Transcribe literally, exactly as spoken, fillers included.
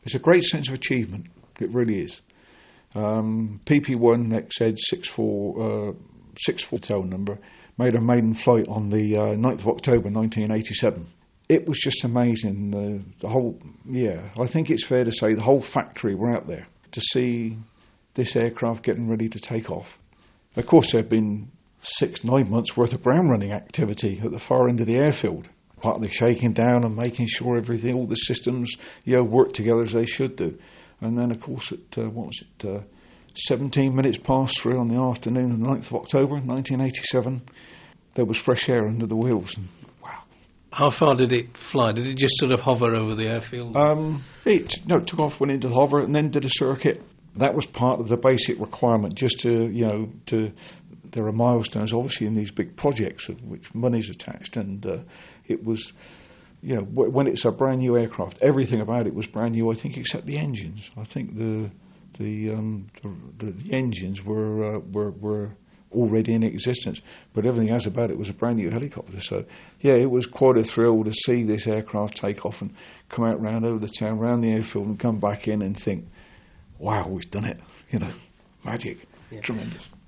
It's a great sense of achievement. It really is. Um, P P one X Z six four uh, six four tail number made a maiden flight on the uh, ninth of October nineteen eighty-seven. It was just amazing. Uh, the whole, yeah, I think it's fair to say the whole factory were out there to see this aircraft getting ready to take off. Of course, there had been six, nine months worth of ground running activity at the far end of the airfield, partly shaking down and making sure everything, all the systems, you know, work together as they should do. And then, of course, at uh, what was it, uh, seventeen minutes past three on the afternoon of the ninth of October, nineteen eighty-seven, there was fresh air under the wheels. And wow! How far did it fly? Did it just sort of hover over the airfield? Um, it no, it took off, went into the hover, and then did a circuit. That was part of the basic requirement, just to, you know, to. There are milestones, obviously, in these big projects of which money's attached, and uh, it was, you know, w- when it's a brand new aircraft, everything about it was brand new. I think, except the engines. I think the the um, the, the engines were uh, were were already in existence, but everything else about it was a brand new helicopter. So, yeah, it was quite a thrill to see this aircraft take off and come out round over the town, round the airfield, and come back in and think, "Wow, we've done it!" You know, magic, yeah. Tremendous.